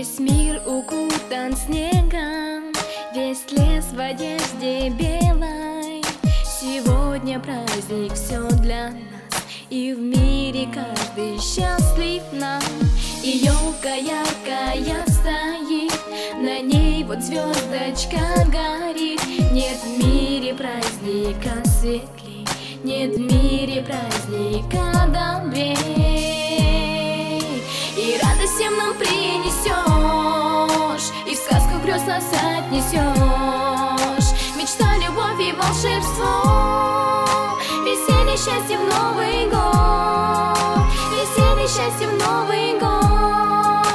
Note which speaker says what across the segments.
Speaker 1: Весь мир укутан снегом, весь лес в одежде белой. Сегодня праздник, все для нас, и в мире каждый счастлив нам. И елка яркая стоит, на ней вот звездочка горит. Нет в мире праздника светлей, нет в мире праздника добрей. И радость всем нам принесешь, и в сказку грез нас отнесешь. Мечта, любовь и волшебство, веселье, счастье в Новый год, веселье, счастье в Новый год.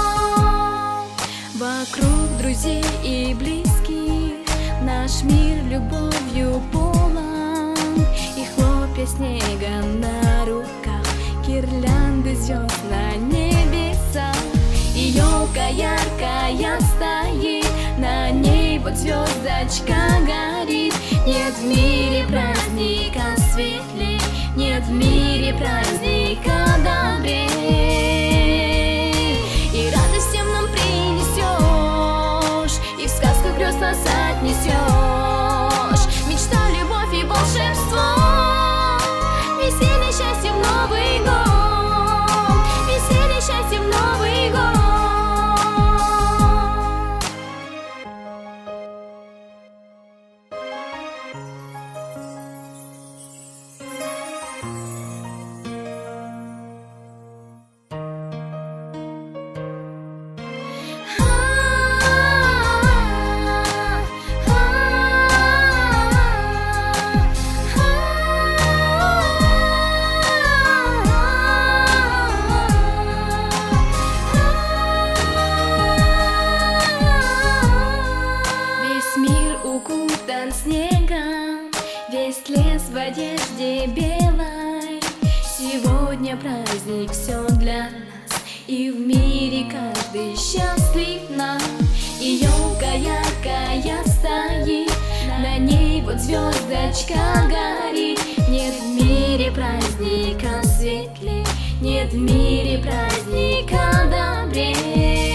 Speaker 1: Вокруг друзей и близких наш мир любовью полон, и хлопья снега на руках, гирлянды звезд на небесах. И елка яркая стоит, на ней вот звездочка горит. Нет в мире праздника светлей, нет в мире праздника добрей. И радость всем нам принесешь, и в сказку грез нас отнесешь. Мечта, любовь и волшебство, веселье, счастье в Новый год, веселье, счастье в Новый год. Укутан снегом, весь лес в одежде белой. Сегодня праздник, все для нас, и в мире каждый счастлив нам. И елка яркая стоит, на ней вот звездочка горит. Нет в мире праздника светлей, нет в мире праздника добрей.